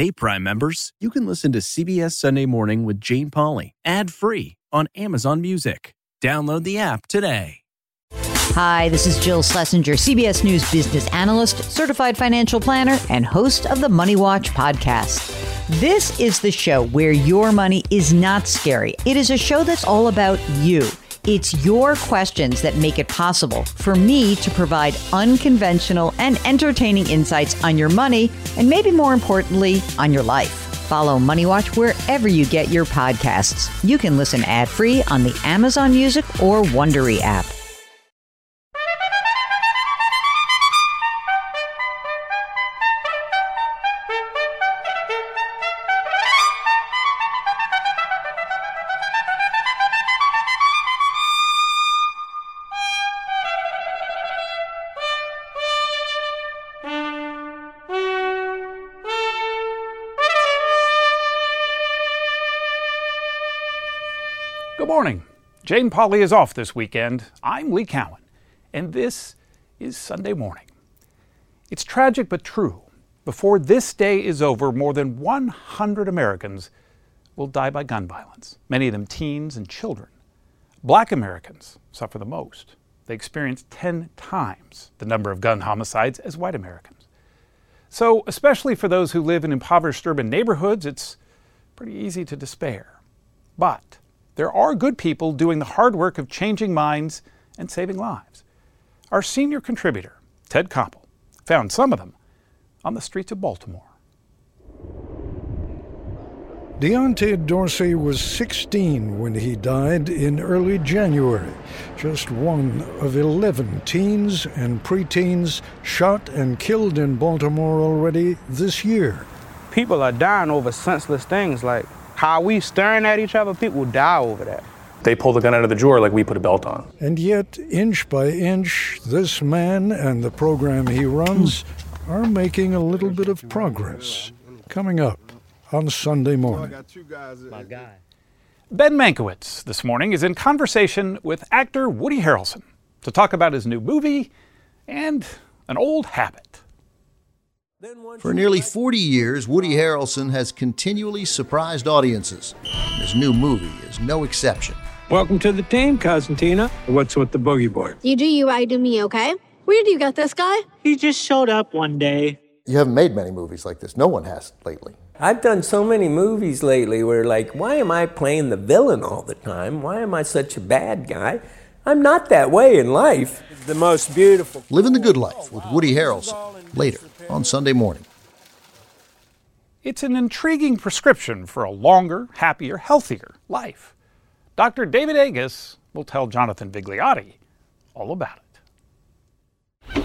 Hey, Prime members, you can listen to CBS Sunday Morning with Jane Pauley ad-free on Amazon Music. Download the app today. Hi, this is Jill Schlesinger, CBS News business analyst, certified financial planner, and host of the Money Watch podcast. This is the show where your money is not scary. It is a show that's all about you. It's your questions that make it possible for me to provide unconventional and entertaining insights on your money, and maybe more importantly, on your life. Follow Money Watch wherever you get your podcasts. You can listen ad-free on the Amazon Music or Wondery app. Good morning. Jane Pauley is off this weekend. I'm Lee Cowan, and this is Sunday Morning. It's tragic but true. Before this day is over, more than 100 Americans will die by gun violence, many of them teens and children. Black Americans suffer the most. They experience 10 times the number of gun homicides as white Americans. So, especially for those who live in impoverished urban neighborhoods, it's pretty easy to despair. But there are good people doing the hard work of changing minds and saving lives. Our senior contributor, Ted Koppel, found some of them on the streets of Baltimore. Deontay Dorsey was 16 when he died in early January. Just one of 11 teens and preteens shot and killed in Baltimore already this year. People are dying over senseless things like how we staring at each other. People die over that. They pull the gun out of the drawer like we put a belt on. And yet, inch by inch, this man and the program he runs are making a little bit of progress. Coming up on Sunday Morning. Ben Mankiewicz this morning is in conversation with actor Woody Harrelson to talk about his new movie and an old habit. For nearly 40 years, Woody Harrelson has continually surprised audiences. His new movie is no exception. Welcome to the team, Cousin Tina. What's with the boogie board? You do you, I do me, okay? Where do you get this guy? He just showed up one day. You haven't made many movies like this. No one has lately. I've done so many movies lately where, like, why am I playing the villain all the time? Why am I such a bad guy? I'm not that way in life. The most beautiful. Living the Good Life with Woody Harrelson, later on Sunday Morning. It's an intriguing prescription for a longer, happier, healthier life. Dr. David Agus will tell Jonathan Vigliotti all about it.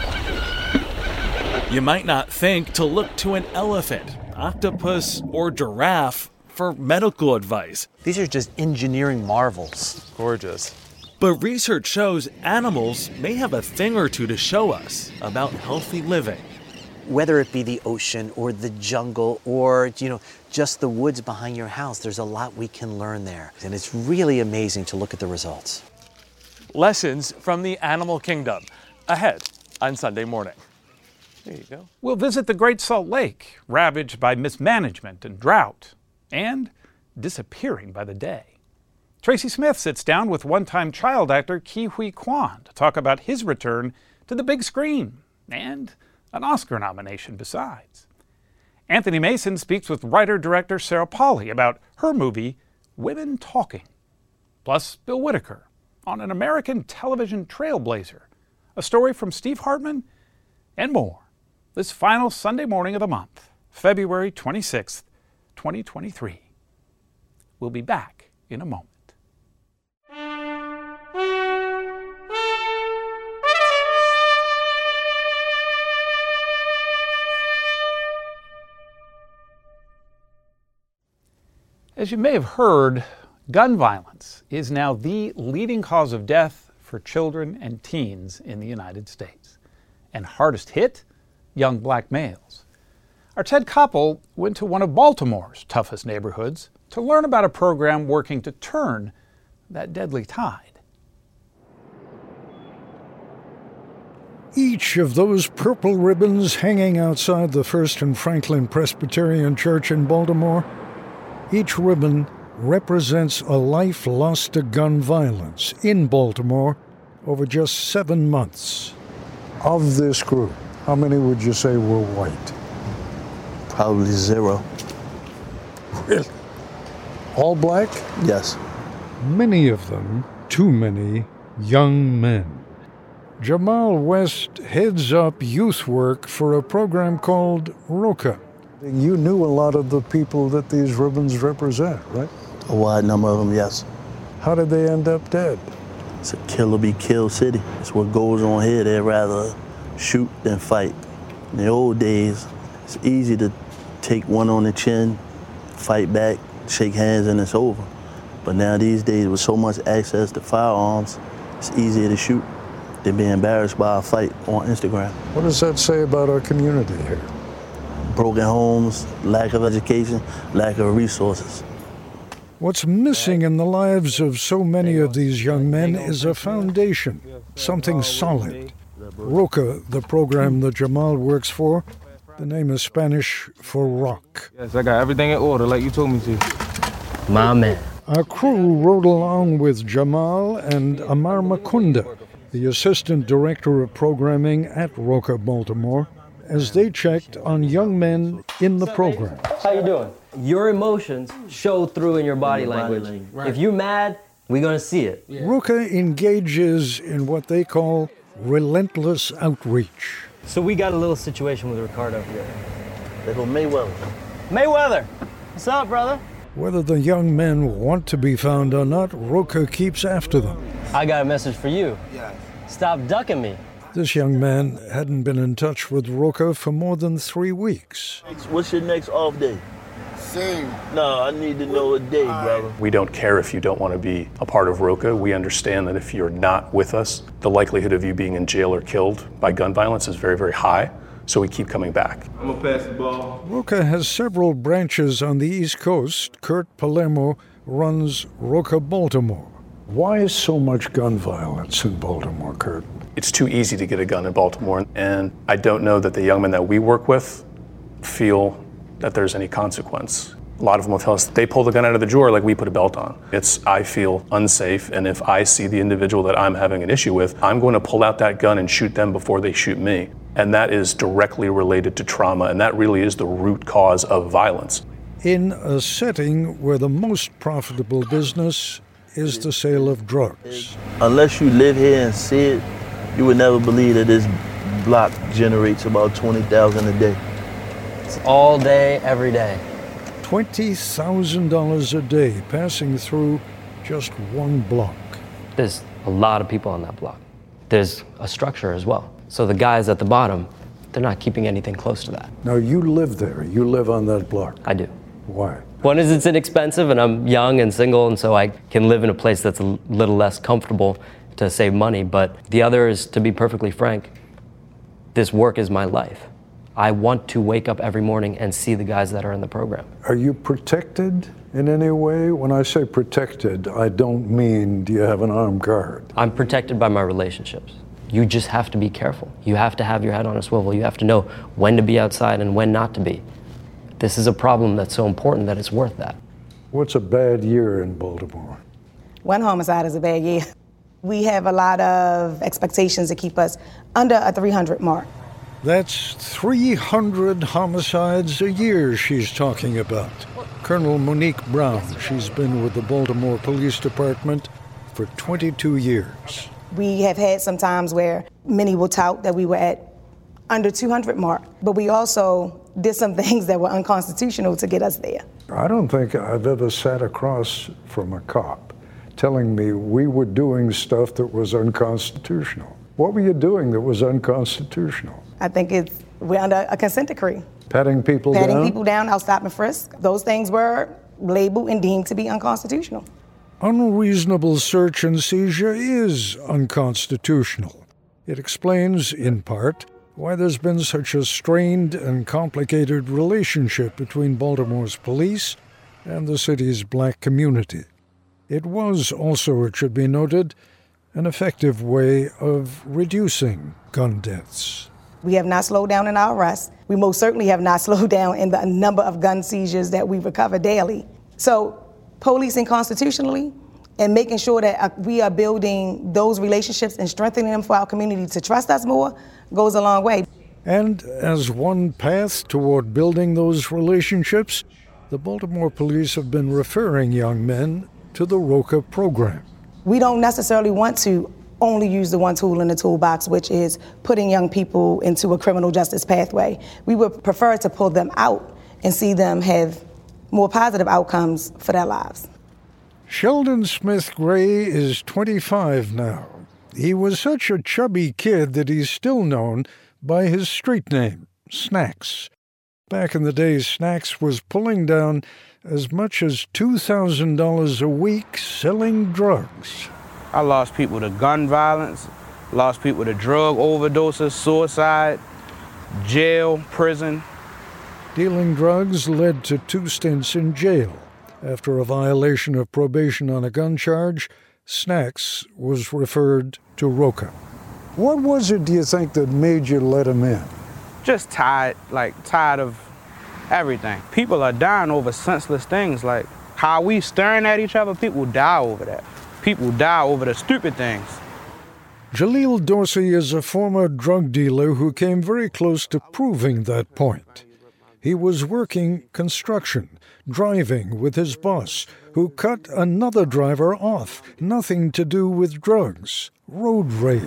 You might not think to look to an elephant, octopus, or giraffe for medical advice. These are just engineering marvels. Gorgeous. But research shows animals may have a thing or two to show us about healthy living. Whether it be the ocean or the jungle or, just the woods behind your house, there's a lot we can learn there. And it's really amazing to look at the results. Lessons from the animal kingdom, ahead on Sunday Morning. There you go. We'll visit the Great Salt Lake, ravaged by mismanagement and drought, and disappearing by the day. Tracy Smith sits down with one-time child actor Ke Huy Quan to talk about his return to the big screen and an Oscar nomination besides. Anthony Mason speaks with writer-director Sarah Polley about her movie, Women Talking. Plus, Bill Whitaker on an American television trailblazer, a story from Steve Hartman, and more. This final Sunday morning of the month, February 26th, 2023. We'll be back in a moment. As you may have heard, gun violence is now the leading cause of death for children and teens in the United States. And hardest hit, young black males. Our Ted Koppel went to one of Baltimore's toughest neighborhoods to learn about a program working to turn that deadly tide. each of those purple ribbons hanging outside the First and Franklin Presbyterian Church in Baltimore, each ribbon represents a life lost to gun violence in Baltimore over just 7 months. Of this group, how many would you say were white? Probably 0. Really? All black? Yes. Many of them, too many, young men. Jamal West heads up youth work for a program called ROCA. You knew a lot of the people that these ribbons represent, right? A wide number of them, yes. How did they end up dead? It's a kill or be killed city. It's what goes on here. They'd rather shoot than fight. In the old days, it's easy to take one on the chin, fight back, shake hands, and it's over. But now these days, with so much access to firearms, it's easier to shoot than be embarrassed by a fight on Instagram. What does that say about our community here? Broken homes, lack of education, lack of resources. What's missing in the lives of so many of these young men is a foundation, something solid. ROCA, the program that Jamal works for, the name is Spanish for rock. Yes, I got everything in order like you told me to. My man. Our crew rode along with Jamal and Amar Makunda, the assistant director of programming at ROCA Baltimore, as they checked on young men in the program. How you doing? Your emotions show through in your body language. Right. If you're mad, we're gonna see it. Yeah. ROCA engages in what they call relentless outreach. So we got a little situation with Ricardo here. Little Mayweather. Mayweather, what's up, brother? Whether the young men want to be found or not, ROCA keeps after them. I got a message for you. Yeah. Stop ducking me. This young man hadn't been in touch with ROCA for more than 3 weeks. What's your next off day? Same. No, I need to know a day, brother. We don't care if you don't want to be a part of ROCA. We understand that if you're not with us, the likelihood of you being in jail or killed by gun violence is very, very high. So we keep coming back. I'm gonna pass the ball. ROCA has several branches on the East Coast. Kurt Palermo runs ROCA Baltimore. Why is so much gun violence in Baltimore, Kurt? It's too easy to get a gun in Baltimore, and I don't know that the young men that we work with feel that there's any consequence. A lot of them will tell us they pull the gun out of the drawer like we put a belt on. I feel unsafe, and if I see the individual that I'm having an issue with, I'm going to pull out that gun and shoot them before they shoot me. And that is directly related to trauma, and that really is the root cause of violence. In a setting where the most profitable business is the sale of drugs. Unless you live here and see it, you would never believe that this block generates about $20,000 a day. It's all day, every day. $20,000 a day passing through just one block. There's a lot of people on that block. There's a structure as well. So the guys at the bottom, they're not keeping anything close to that. Now you live there, you live on that block. I do. Why? One is it's inexpensive and I'm young and single, and so I can live in a place that's a little less comfortable to save money. But the other is, to be perfectly frank, this work is my life. I want to wake up every morning and see the guys that are in the program. Are you protected in any way? When I say protected, I don't mean do you have an armed guard. I'm protected by my relationships. You just have to be careful. You have to have your head on a swivel. You have to know when to be outside and when not to be. This is a problem that's so important that it's worth that. What's a bad year in Baltimore? One homicide is a bad year. We have a lot of expectations to keep us under a 300 mark. That's 300 homicides a year she's talking about. Colonel Monique Brown, she's been with the Baltimore Police Department for 22 years. We have had some times where many will tout that we were at under 200 mark, but we also did some things that were unconstitutional to get us there. I don't think I've ever sat across from a cop telling me we were doing stuff that was unconstitutional. What were you doing that was unconstitutional? I think we're under a consent decree. Patting people down? Patting people down, out stop and frisk. Those things were labeled and deemed to be unconstitutional. Unreasonable search and seizure is unconstitutional. It explains, in part, why there's been such a strained and complicated relationship between Baltimore's police and the city's black community. It was also, it should be noted, an effective way of reducing gun deaths. We have not slowed down in our arrests. We most certainly have not slowed down in the number of gun seizures that we recover daily. So policing constitutionally and making sure that we are building those relationships and strengthening them for our community to trust us more goes a long way. And as one path toward building those relationships, the Baltimore police have been referring young men to the ROCA program. We don't necessarily want to only use the one tool in the toolbox, which is putting young people into a criminal justice pathway. We would prefer to pull them out and see them have more positive outcomes for their lives. Sheldon Smith Gray is 25 now. He was such a chubby kid that he's still known by his street name, Snacks. Back in the day, Snacks was pulling down as much as $2,000 a week selling drugs. I lost people to gun violence, lost people to drug overdoses, suicide, jail, prison. Dealing drugs led to 2 stints in jail. After a violation of probation on a gun charge, Snacks was referred to ROCA. What was it, do you think, that made you let him in? Just tired of everything. People are dying over senseless things, like how we staring at each other, people die over that. People die over the stupid things. Jaleel Dorsey is a former drug dealer who came very close to proving that point. He was working construction, driving with his boss, who cut another driver off. Nothing to do with drugs. Road rage.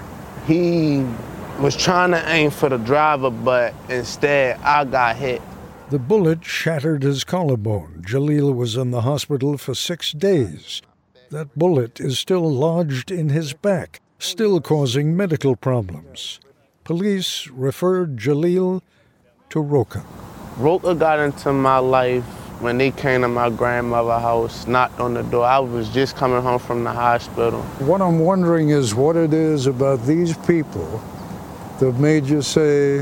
He was trying to aim for the driver, but instead I got hit. The bullet shattered his collarbone. Jaleel was in the hospital for 6 days. That bullet is still lodged in his back, still causing medical problems. Police referred Jaleel to ROCA. ROCA got into my life when they came to my grandmother's house, knocked on the door. I was just coming home from the hospital. What I'm wondering is what it is about these people that made you say,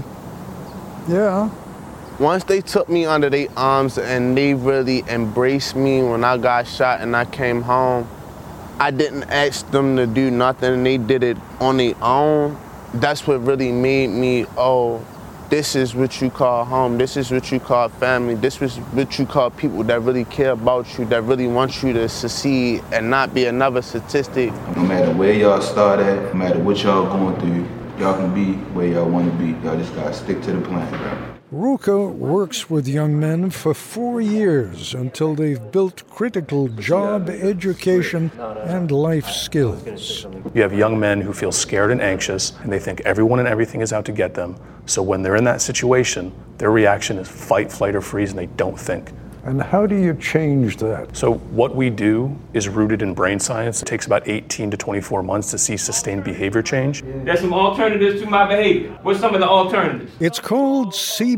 yeah. Once they took me under their arms and they really embraced me when I got shot and I came home, I didn't ask them to do nothing and they did it on their own. That's what really made me, oh, this is what you call home, this is what you call family, this is what you call people that really care about you, that really want you to succeed and not be another statistic. No matter where y'all start at, no matter what y'all going through, y'all can be where y'all want to be. Y'all just gotta stick to the plan, bro. ROCA works with young men for 4 years until they've built critical job, education, and life skills. You have young men who feel scared and anxious, and they think everyone and everything is out to get them. So when they're in that situation, their reaction is fight, flight, or freeze, and they don't think. And how do you change that? So what we do is rooted in brain science. It takes about 18 to 24 months to see sustained behavior change. There's some alternatives to my behavior. What's some of the alternatives? It's called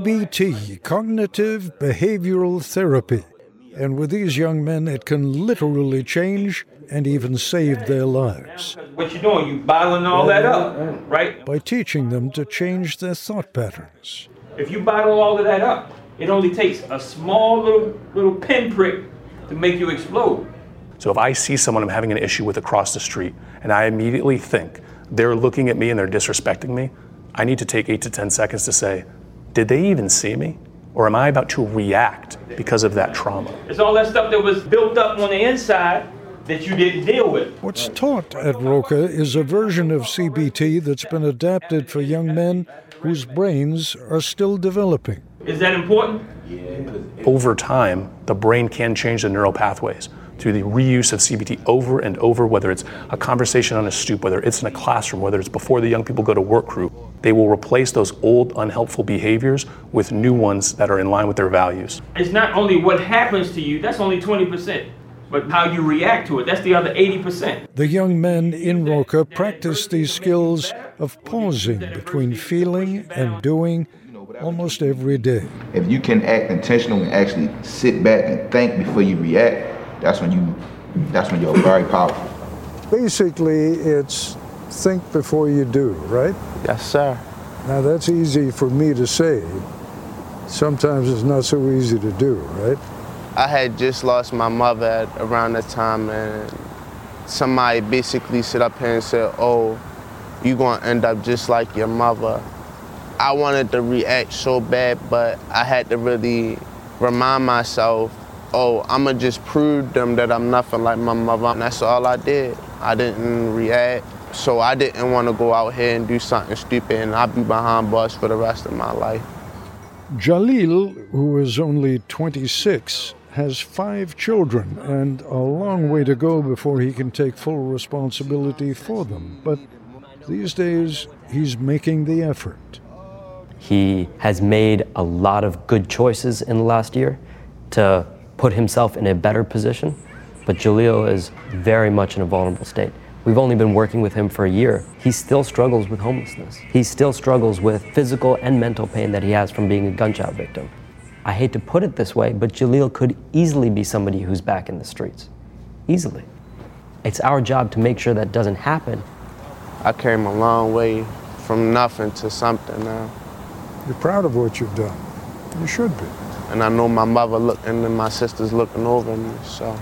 CBT, Cognitive Behavioral Therapy. And with these young men, it can literally change and even save their lives. What you doing? You bottling all that up, right? By teaching them to change their thought patterns. If you bottle all of that up, it only takes a small little pinprick to make you explode. So if I see someone I'm having an issue with across the street and I immediately think they're looking at me and they're disrespecting me, I need to take 8 to 10 seconds to say, did they even see me? Or am I about to react because of that trauma? It's all that stuff that was built up on the inside that you didn't deal with. What's taught at ROCA is a version of CBT that's been adapted for young men whose brains are still developing. Is that important? Over time, the brain can change the neural pathways through the reuse of CBT over and over, whether it's a conversation on a stoop, whether it's in a classroom, whether it's before the young people go to work group. They will replace those old unhelpful behaviors with new ones that are in line with their values. It's not only what happens to you, that's only 20%, but how you react to it, that's the other 80%. The young men in ROCA practice these skills of pausing between feeling and doing almost every day. If you can act intentional and actually sit back and think before you react, that's when you're very powerful. Basically, it's think before you do, right? Yes, sir. Now that's easy for me to say. Sometimes it's not so easy to do, right? I had just lost my mother at around that time, and somebody basically sit up here and said, oh, you gonna end up just like your mother. I wanted to react so bad, but I had to really remind myself, oh, I'ma just prove them that I'm nothing like my mother. And that's all I did. I didn't react. So I didn't want to go out here and do something stupid and I'll be behind bars for the rest of my life. Jalil, who is only 26, has 5 children and a long way to go before he can take full responsibility for them. But these days, he's making the effort. He has made a lot of good choices in the last year to put himself in a better position, but Jalil is very much in a vulnerable state. We've only been working with him for a year. He still struggles with homelessness. He still struggles with physical and mental pain that he has from being a gunshot victim. I hate to put it this way, but Jalil could easily be somebody who's back in the streets. Easily. It's our job to make sure that doesn't happen. I came a long way from nothing to something now. You're proud of what you've done. You should be. And I know my mother looking and my sister's looking over me, so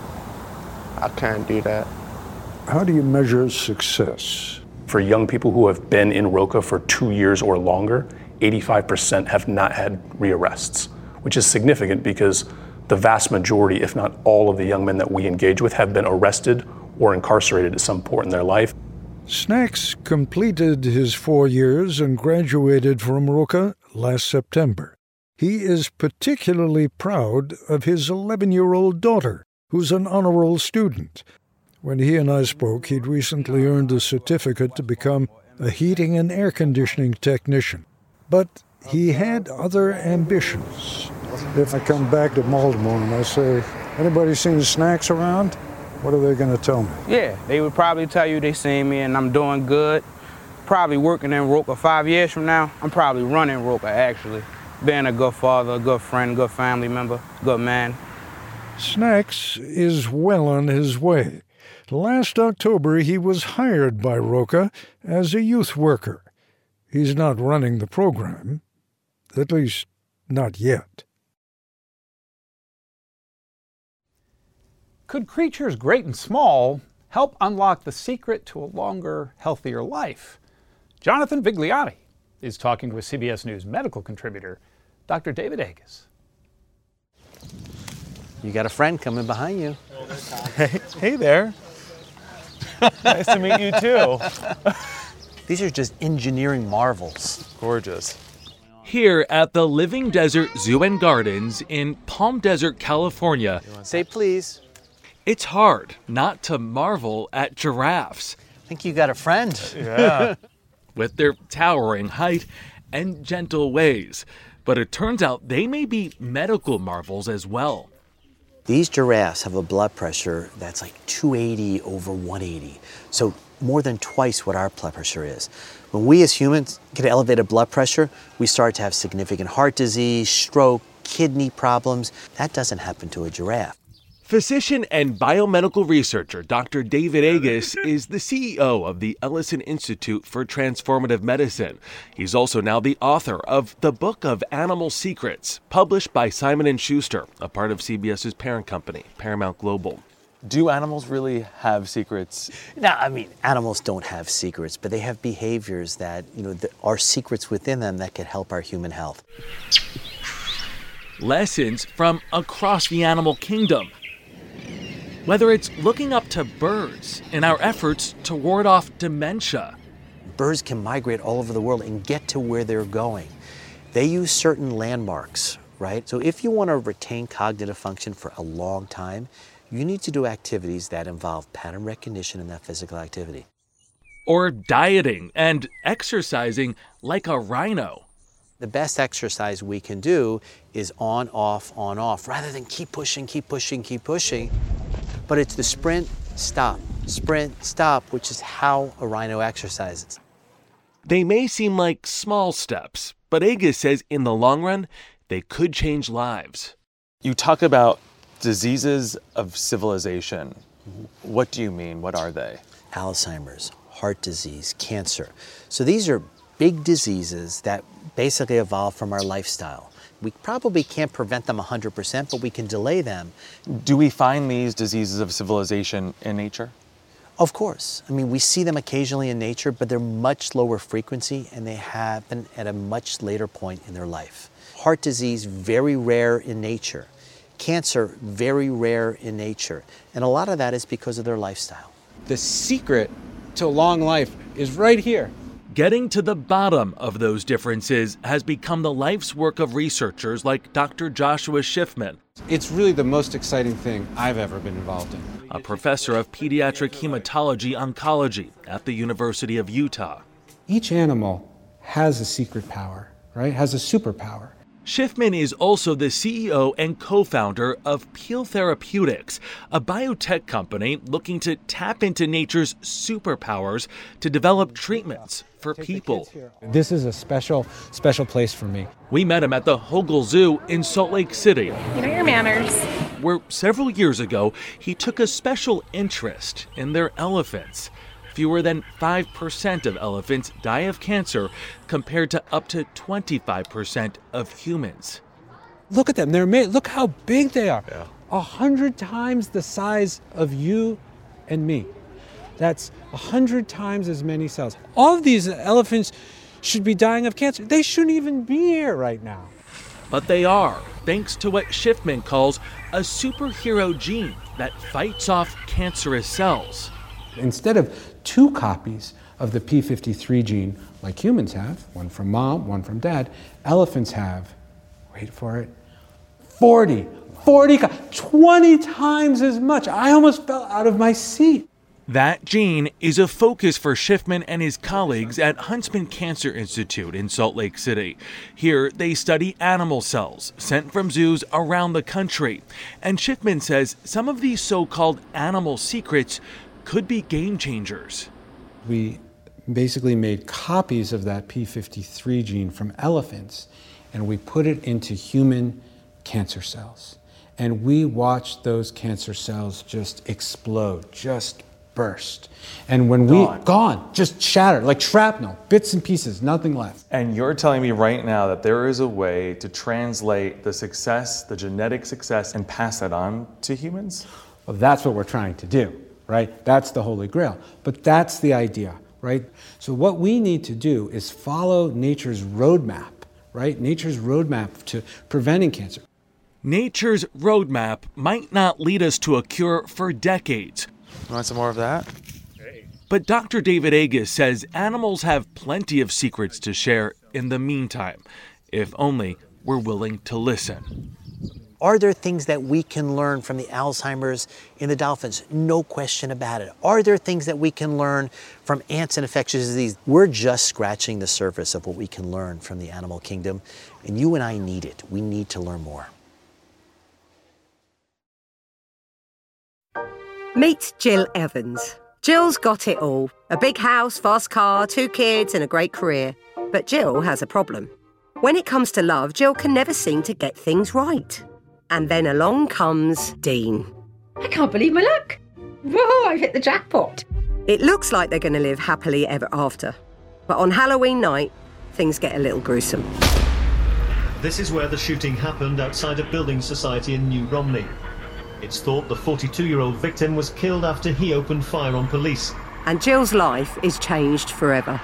I can't do that. How do you measure success? For young people who have been in Roca for 2 years or longer, 85% have not had rearrests, which is significant because the vast majority, if not all of the young men that we engage with have been arrested or incarcerated at some point in their life. Snacks completed his 4 years and graduated from Roca last September. He is particularly proud of his 11-year-old daughter, who's an honor roll student. When he and I spoke, he'd recently earned a certificate to become a heating and air conditioning technician. But he had other ambitions. If I come back to Baltimore and I say, anybody seen Snacks around? What are they going to tell me? Yeah, they would probably tell you they seen me and I'm doing good. Probably working in Roca 5 years from now. I'm probably running Roca, actually. Being a good father, a good friend, good family member, good man. Snacks is well on his way. Last October, he was hired by Roca as a youth worker. He's not running the program, at least not yet. Could creatures great and small help unlock the secret to a longer, healthier life? Jonathan Vigliotti is talking with CBS News medical contributor Dr. David Agus. You got a friend coming behind you. Hey there. Nice to meet you too. These are just engineering marvels. Gorgeous. Here at the Living Desert Zoo and Gardens in Palm Desert, California. Say please. It's hard not to marvel at giraffes. I think you got a friend. Yeah. With their towering height and gentle ways. But it turns out they may be medical marvels as well. These giraffes have a blood pressure that's like 280 over 180. So more than twice what our blood pressure is. When we as humans get elevated blood pressure, we start to have significant heart disease, stroke, kidney problems. That doesn't happen to a giraffe. Physician and biomedical researcher Dr. David Agus is the CEO of the Ellison Institute for Transformative Medicine. He's also now the author of The Book of Animal Secrets, published by Simon & Schuster, a part of CBS's parent company, Paramount Global. Do animals really have secrets? No, I mean, animals don't have secrets, but they have behaviors that, are secrets within them that could help our human health. Lessons from across the animal kingdom. Whether it's looking up to birds in our efforts to ward off dementia. Birds can migrate all over the world and get to where they're going. They use certain landmarks, right? So if you want to retain cognitive function for a long time, you need to do activities that involve pattern recognition and that physical activity. Or dieting and exercising like a rhino. The best exercise we can do is on, off, rather than keep pushing. But it's the sprint, stop, which is how a rhino exercises. They may seem like small steps, but Agus says in the long run, they could change lives. You talk about diseases of civilization. What do you mean? What are they? Alzheimer's, heart disease, cancer. So these are big diseases that basically evolve from our lifestyle. We probably can't prevent them 100%, but we can delay them. Do we find these diseases of civilization in nature? Of course. I mean, we see them occasionally in nature, but they're much lower frequency and they happen at a much later point in their life. Heart disease, very rare in nature. Cancer, very rare in nature. And a lot of that is because of their lifestyle. The secret to long life is right here. Getting to the bottom of those differences has become the life's work of researchers like Dr. Joshua Schiffman. It's really the most exciting thing I've ever been involved in. A professor of pediatric hematology oncology at the University of Utah. Each animal has a secret power, right? Has a superpower. Schiffman is also the CEO and co-founder of Peel Therapeutics, a biotech company looking to tap into nature's superpowers to develop treatments for people. This is a special place for me. We met him at the Hogle Zoo in Salt Lake City. You know your manners. Where several years ago, he took a special interest in their elephants. Fewer than 5% of elephants die of cancer compared to up to 25% of humans. Look at them. They're made. Look how big they are. 100 times the size of you and me. That's 100 times as many cells. All of these elephants should be dying of cancer. They shouldn't even be here right now. But they are, thanks to what Schiffman calls a superhero gene that fights off cancerous cells. Instead of 2 copies of the P53 gene like humans have, one from mom, one from dad, elephants have, wait for it, 40, 20 times as much. I almost fell out of my seat. That gene is a focus for Schiffman and his colleagues at Huntsman Cancer Institute in Salt Lake City. Here, they study animal cells sent from zoos around the country. And Schiffman says some of these so-called animal secrets could be game changers. We basically made copies of that P53 gene from elephants, and we put it into human cancer cells. And we watched those cancer cells just explode, just burst. And when gone, just shattered, like shrapnel, bits and pieces, nothing left. And you're telling me right now that there is a way to translate the success, the genetic success, and pass that on to humans? Well, that's what we're trying to do. Right? That's the Holy Grail. But that's the idea, right? So what we need to do is follow nature's roadmap, right? Nature's roadmap to preventing cancer. Nature's roadmap might not lead us to a cure for decades. You want some more of that? But Dr. David Agus says animals have plenty of secrets to share in the meantime, if only we're willing to listen. Are there things that we can learn from the Alzheimer's in the dolphins? No question about it. Are there things that we can learn from ants and infectious disease? We're just scratching the surface of what we can learn from the animal kingdom, and you and I need it. We need to learn more. Meet Jill Evans. Jill's got it all. A big house, fast car, 2 kids and a great career. But Jill has a problem. When it comes to love, Jill can never seem to get things right. And then along comes Dean. I can't believe my luck. Whoa, I've hit the jackpot. It looks like they're going to live happily ever after. But on Halloween night, things get a little gruesome. This is where the shooting happened outside a building society in New Romney. It's thought the 42-year-old victim was killed after he opened fire on police. And Jill's life is changed forever.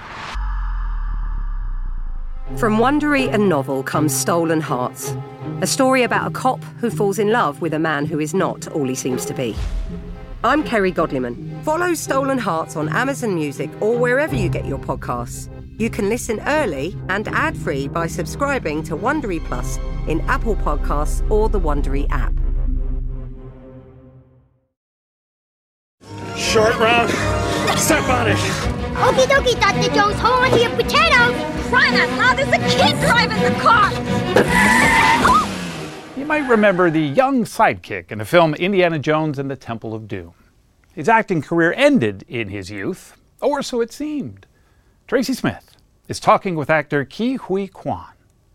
From Wondery and Novel comes Stolen Hearts, a story about a cop who falls in love with a man who is not all he seems to be. I'm Kerry Godliman. Follow Stolen Hearts on Amazon Music or wherever you get your podcasts. You can listen early and ad-free by subscribing to Wondery Plus in Apple Podcasts or the Wondery app. Short round. Step on it. Okie dokie, Dr. Jones. Hold on to your potatoes. Crying out loud, there's a kid driving the car. You might remember the young sidekick in the film Indiana Jones and the Temple of Doom. His acting career ended in his youth, or so it seemed. Tracy Smith is talking with actor Ke Huy Quan.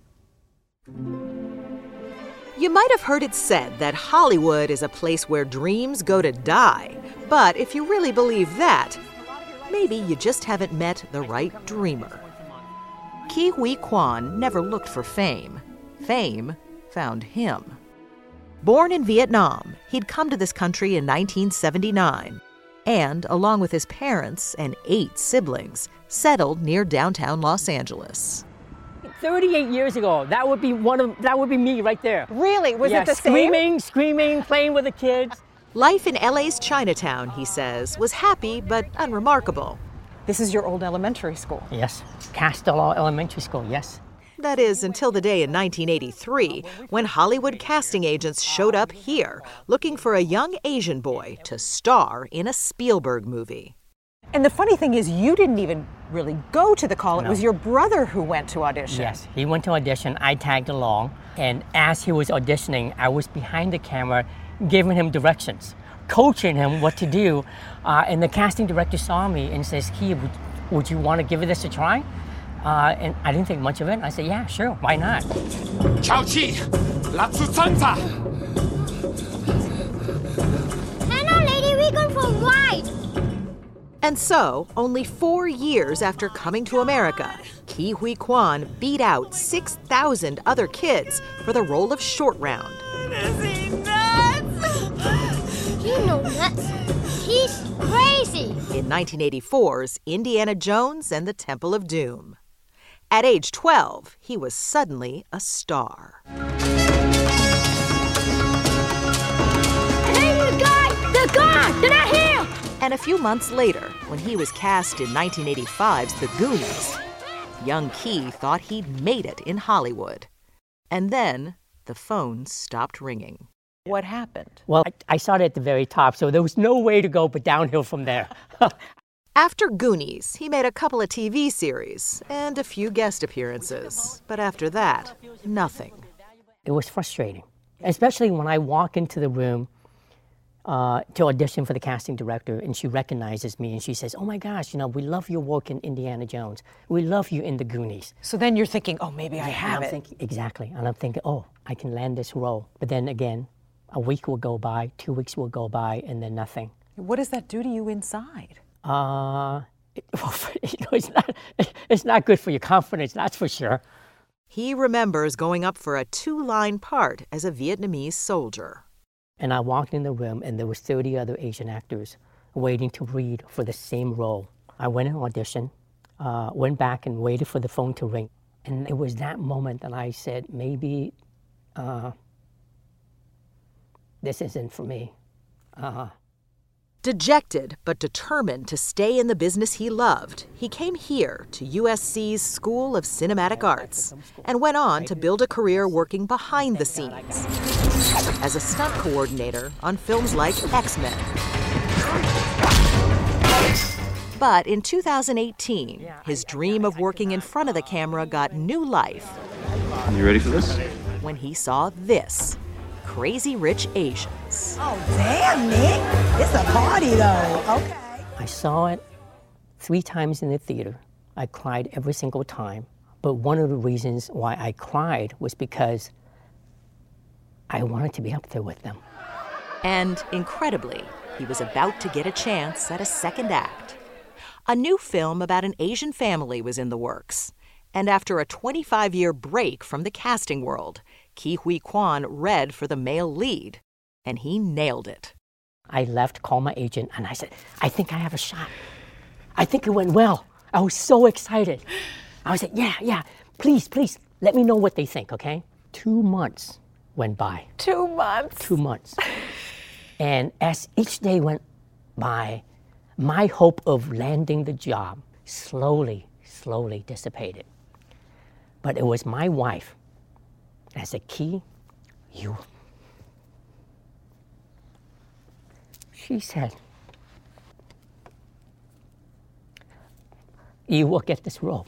You might have heard it said that Hollywood is a place where dreams go to die. But if you really believe that, maybe you just haven't met the right dreamer. Ke Huy Quan never looked for fame. Fame found him. Born in Vietnam, he'd come to this country in 1979. and, along with his parents and 8 siblings, settled near downtown Los Angeles. 38 years ago, that would be me right there. Really? Was it the same? Screaming, playing with the kids. Life in LA's Chinatown, he says, was happy but unremarkable. This is your old elementary school? Yes, Castello Elementary School, yes. That is, until the day in 1983, when Hollywood casting agents showed up here, looking for a young Asian boy to star in a Spielberg movie. And the funny thing is, you didn't even really go to the call. No. It was your brother who went to audition. Yes, he went to audition, I tagged along, and as he was auditioning, I was behind the camera giving him directions, coaching him what to do, and the casting director saw me and says, Key, would you want to give this a try? And I didn't think much of it. I said, yeah, sure, why not? Chao Chi, Latsu Zanza. Hello, lady, we're going for a ride. And so, only 4 years after coming to America, Ke Huy Quan beat out 6,000 other kids for the role of Short Round. Is he nuts? You know nuts. He's crazy. In 1984's Indiana Jones and the Temple of Doom. At age 12, he was suddenly a star. Hey, you guys! They're gone! They're not here! And a few months later, when he was cast in 1985's The Goonies, young Ke thought he'd made it in Hollywood. And then the phone stopped ringing. What happened? Well, I started at the very top, so there was no way to go but downhill from there. After Goonies, he made a couple of TV series and a few guest appearances. But after that, nothing. It was frustrating, especially when I walk into the room to audition for the casting director, and she recognizes me and she says, oh my gosh, we love your work in Indiana Jones. We love you in The Goonies. So then you're thinking, oh, maybe I have it. Exactly. And I'm thinking, oh, I can land this role. But then again, a week will go by, 2 weeks will go by, and then nothing. What does that do to you inside? It's not good for your confidence, that's for sure. He remembers going up for a 2-line part as a Vietnamese soldier. And I walked in the room, and there was 30 other Asian actors waiting to read for the same role. I went and auditioned, went back and waited for the phone to ring. And it was that moment that I said, maybe this isn't for me. Dejected but determined to stay in the business he loved, he came here to USC's School of Cinematic Arts and went on to build a career working behind the scenes as a stunt coordinator on films like X-Men. But in 2018, his dream of working in front of the camera got new life. You ready for this? When he saw this. Crazy Rich Asians. Oh, damn, Nick. It's a party, though. Okay. I saw it 3 times in the theater. I cried every single time. But one of the reasons why I cried was because I wanted to be up there with them. And incredibly, he was about to get a chance at a second act. A new film about an Asian family was in the works. And after a 25-year break from the casting world, Ke Huy Quan read for the male lead, and he nailed it. I left, called my agent, and I said, I think I have a shot. I think it went well. I was so excited. I was like, yeah, please, let me know what they think, okay? 2 months went by. 2 months? 2 months. And as each day went by, my hope of landing the job slowly dissipated. But it was my wife. I said, Ke, she said, you will get this role.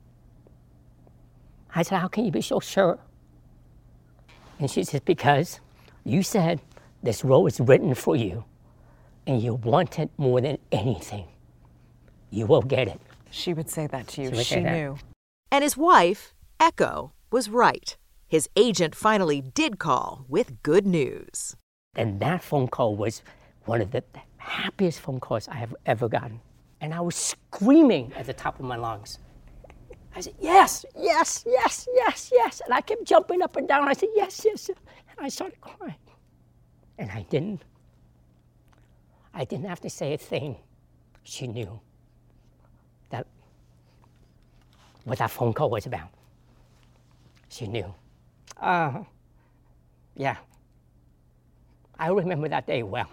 I said, how can you be so sure? And she said, because you said this role is written for you, and you want it more than anything. You will get it. She would say that to you. She knew. And his wife, Echo, was right. His agent finally did call with good news. And that phone call was one of the happiest phone calls I have ever gotten. And I was screaming at the top of my lungs. I said, yes. And I kept jumping up and down. I said, yes. And I started crying. And I I didn't have to say a thing. She knew that what that phone call was about. She knew. Yeah. I remember that day well.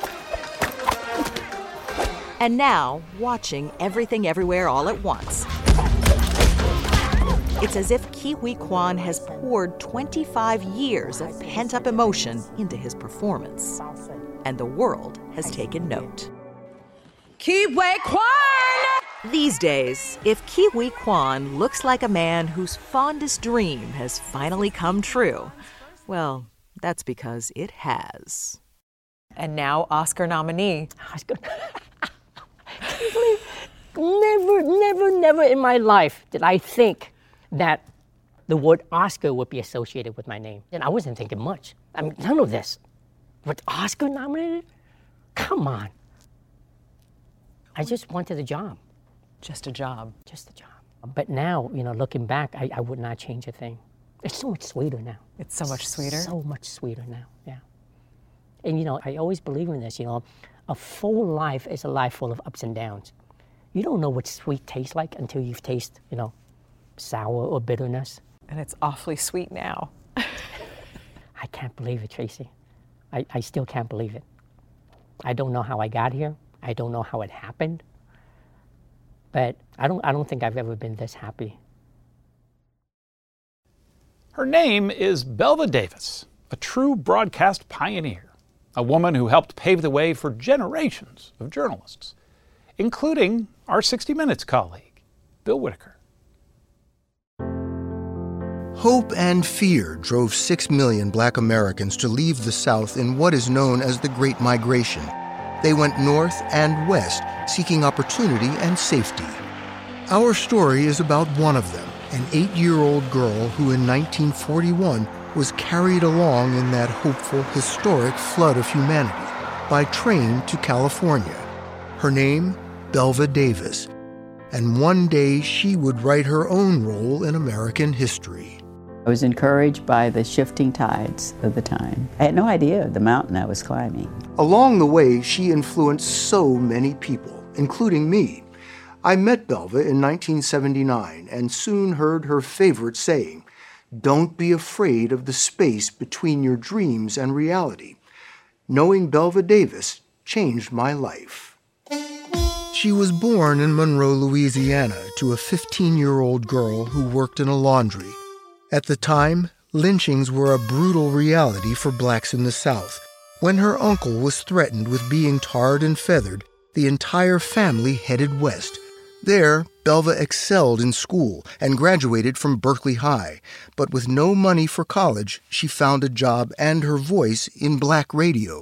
And now, watching Everything Everywhere All at Once. It's as if Ke Huy Quan has poured 25 years of pent-up emotion into his performance. And the world has taken note. Ke Huy Quan! These days, if Ke Huy Quan looks like a man whose fondest dream has finally come true, well, that's because it has. And now Oscar nominee. Never in my life did I think that the word Oscar would be associated with my name. And I wasn't thinking much. I mean, none of this. But Oscar nominated? Come on. I just wanted a job. Just a job. Just a job. But now, looking back, I would not change a thing. It's so much sweeter now. It's so much sweeter? So much sweeter now, yeah. And, I always believe in this, a full life is a life full of ups and downs. You don't know what sweet tastes like until you've tasted, sour or bitterness. And it's awfully sweet now. I can't believe it, Tracy. I still can't believe it. I don't know how I got here. I don't know how it happened. But I don't think I've ever been this happy. Her name is Belva Davis, a true broadcast pioneer, a woman who helped pave the way for generations of journalists, including our 60 Minutes colleague, Bill Whitaker. Hope and fear drove 6 million Black Americans to leave the South in what is known as the Great Migration. They went north and west, seeking opportunity and safety. Our story is about one of them, an 8-year-old girl who in 1941 was carried along in that hopeful, historic flood of humanity by train to California. Her name, Belva Davis. And one day she would write her own role in American history. I was encouraged by the shifting tides of the time. I had no idea of the mountain I was climbing. Along the way, she influenced so many people, including me. I met Belva in 1979 and soon heard her favorite saying, "Don't be afraid of the space between your dreams and reality." Knowing Belva Davis changed my life. She was born in Monroe, Louisiana, to a 15-year-old girl who worked in a laundry. At the time, lynchings were a brutal reality for blacks in the South. When her uncle was threatened with being tarred and feathered, the entire family headed west. There, Belva excelled in school and graduated from Berkeley High. But with no money for college, she found a job and her voice in black radio.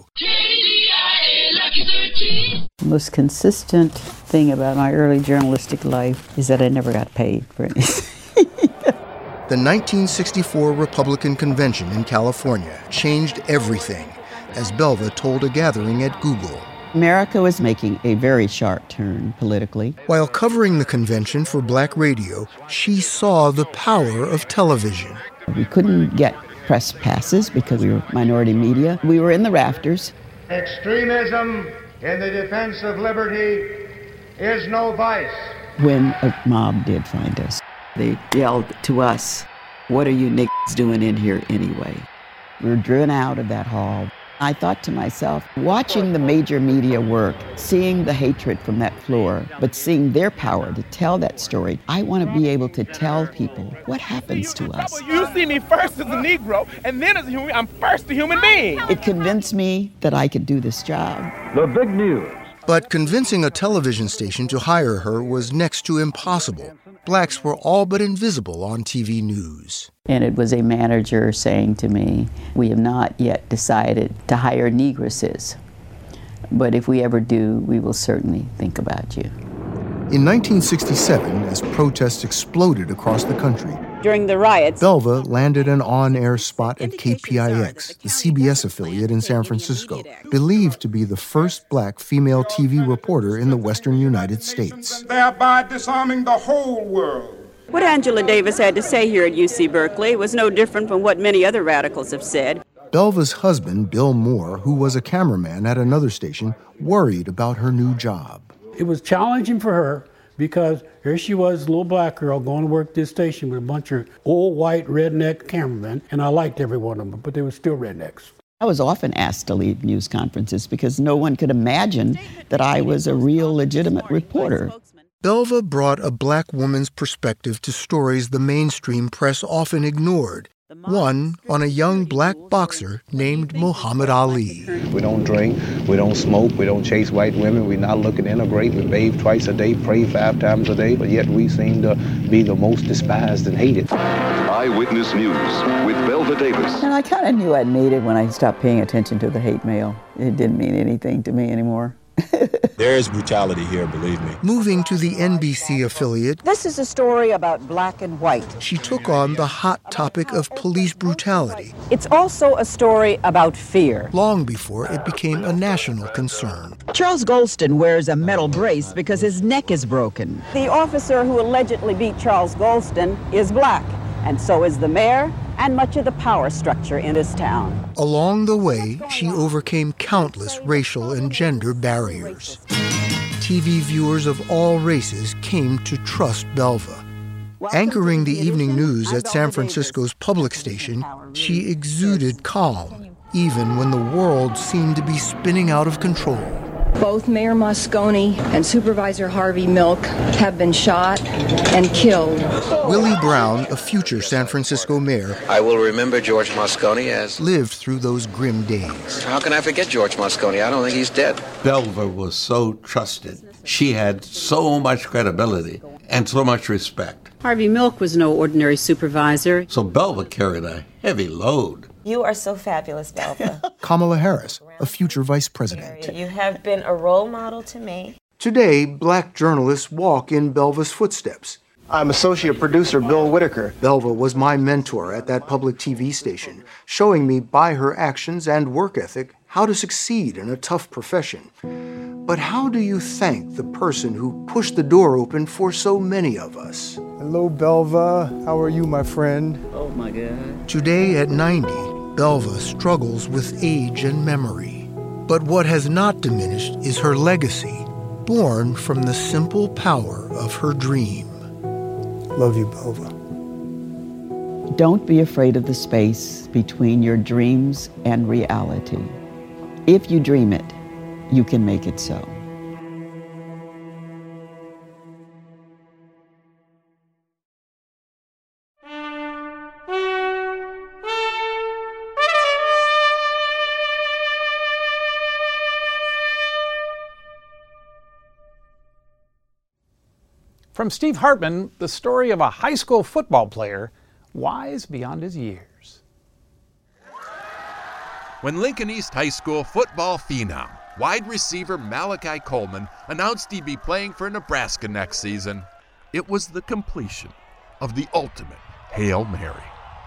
The most consistent thing about my early journalistic life is that I never got paid for anything. The 1964 Republican Convention in California changed everything, as Belva told a gathering at Google. America was making a very sharp turn politically. While covering the convention for black radio, she saw the power of television. We couldn't get press passes because we were minority media. We were in the rafters. Extremism in the defense of liberty is no vice. When a mob did find us, they yelled to us, "What are you niggas doing in here anyway?" We were driven out of that hall. I thought to myself, watching the major media work, seeing the hatred from that floor, but seeing their power to tell that story, I want to be able to tell people what happens to us. You see me first as a Negro, and then as a human, I'm first a human being. It convinced me that I could do this job. The big news. But convincing a television station to hire her was next to impossible. Blacks were all but invisible on TV news. And it was a manager saying to me, "We have not yet decided to hire negresses, but if we ever do, we will certainly think about you." In 1967, as protests exploded across the country, during the riots, Belva landed an on-air spot at KPIX, the CBS affiliate in San Francisco, believed to be the first black female TV reporter in the western United States. Thereby disarming the whole world. What Angela Davis had to say here at UC Berkeley was no different from what many other radicals have said. Belva's husband, Bill Moore, who was a cameraman at another station, worried about her new job. It was challenging for her because here she was, a little black girl, going to work this station with a bunch of old white redneck cameramen, and I liked every one of them, but they were still rednecks. I was often asked to lead news conferences because no one could imagine that I was a real legitimate reporter. Belva brought a black woman's perspective to stories the mainstream press often ignored. One on a young black boxer named Muhammad Ali. We don't drink, we don't smoke, we don't chase white women, we're not looking to integrate, we bathe twice a day, pray 5 times a day, but yet we seem to be the most despised and hated. Eyewitness News with Belva Davis. And I kind of knew I'd made it when I stopped paying attention to the hate mail. It didn't mean anything to me anymore. There is brutality here, believe me. Moving to the NBC affiliate, this is a story about black and white. She took on the hot topic of police brutality. It's also a story about fear. Long before it became a national concern. Charles Golston wears a metal brace because his neck is broken. The officer who allegedly beat Charles Golston is black, and so is the mayor and much of the power structure in his town. Along the way, she overcame countless racial and gender barriers. TV viewers of all races came to trust Belva. Anchoring the evening news at San Francisco's public station, she exuded calm, even when the world seemed to be spinning out of control. Both Mayor Moscone and Supervisor Harvey Milk have been shot and killed. Willie Brown, a future San Francisco mayor, I will remember George Moscone as... lived through those grim days. How can I forget George Moscone? I don't think he's dead. Belva was so trusted. She had so much credibility and so much respect. Harvey Milk was no ordinary supervisor. So Belva carried a heavy load. You are so fabulous, Belva. Kamala Harris, a future vice president. You have been a role model to me. Today, black journalists walk in Belva's footsteps. I'm associate producer Bill Whitaker. Belva was my mentor at that public TV station, showing me by her actions and work ethic how to succeed in a tough profession. But how do you thank the person who pushed the door open for so many of us? Hello, Belva. How are you, my friend? Oh, my God. Today at 90, Belva struggles with age and memory. But what has not diminished is her legacy, born from the simple power of her dream. Love you, Belva. Don't be afraid of the space between your dreams and reality. If you dream it, you can make it so. From Steve Hartman, the story of a high school football player wise beyond his years. When Lincoln East High School football phenom, wide receiver Malachi Coleman, announced he'd be playing for Nebraska next season, it was the completion of the ultimate Hail Mary.